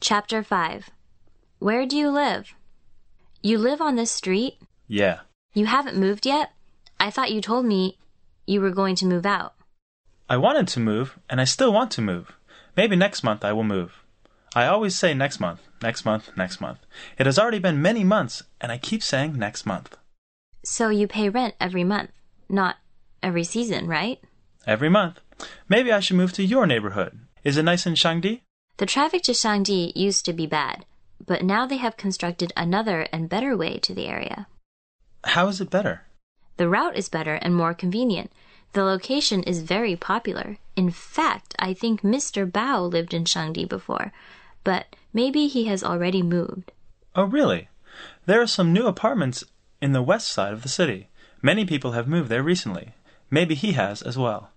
Chapter 5. Where do you live? You live on this street? Yeah. You haven't moved yet? I thought you told me you were going to move out. I wanted to move, and I still want to move. Maybe next month I will move. I always say next month, next month, next month. It has already been many months, and I keep saying next month. So you pay rent every month, not every season, right? Every month. Maybe I should move to your neighborhood. Is it nice in Shangdi? The traffic to Shangdi used to be bad, but now they have constructed another and better way to the area. How is it better? The route is better and more convenient. The location is very popular. In fact, I think Mr. Bao lived in Shangdi before, but maybe he has already moved. Oh, really? There are some new apartments in the west side of the city. Many people have moved there recently. Maybe he has as well.